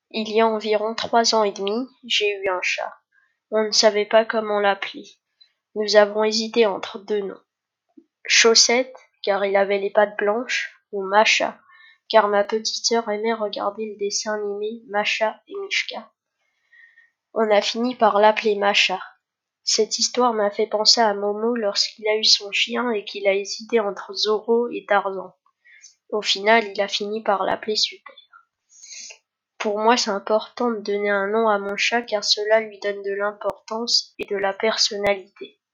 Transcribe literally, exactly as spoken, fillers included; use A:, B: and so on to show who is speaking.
A: Il y a environ trois ans et demi, j'ai eu un chat. On ne savait pas comment l'appeler. Nous avons hésité entre deux noms. Chaussette, car il avait les pattes blanches, ou Macha, car ma petite sœur aimait regarder le dessin animé Macha et Mishka. On a fini par l'appeler Macha. Cette histoire m'a fait penser à Momo lorsqu'il a eu son chien et qu'il a hésité entre Zorro et Tarzan. Au final, il a fini par l'appeler Super. Pour moi, c'est important de donner un nom à mon chat car cela lui donne de l'importance et de la personnalité.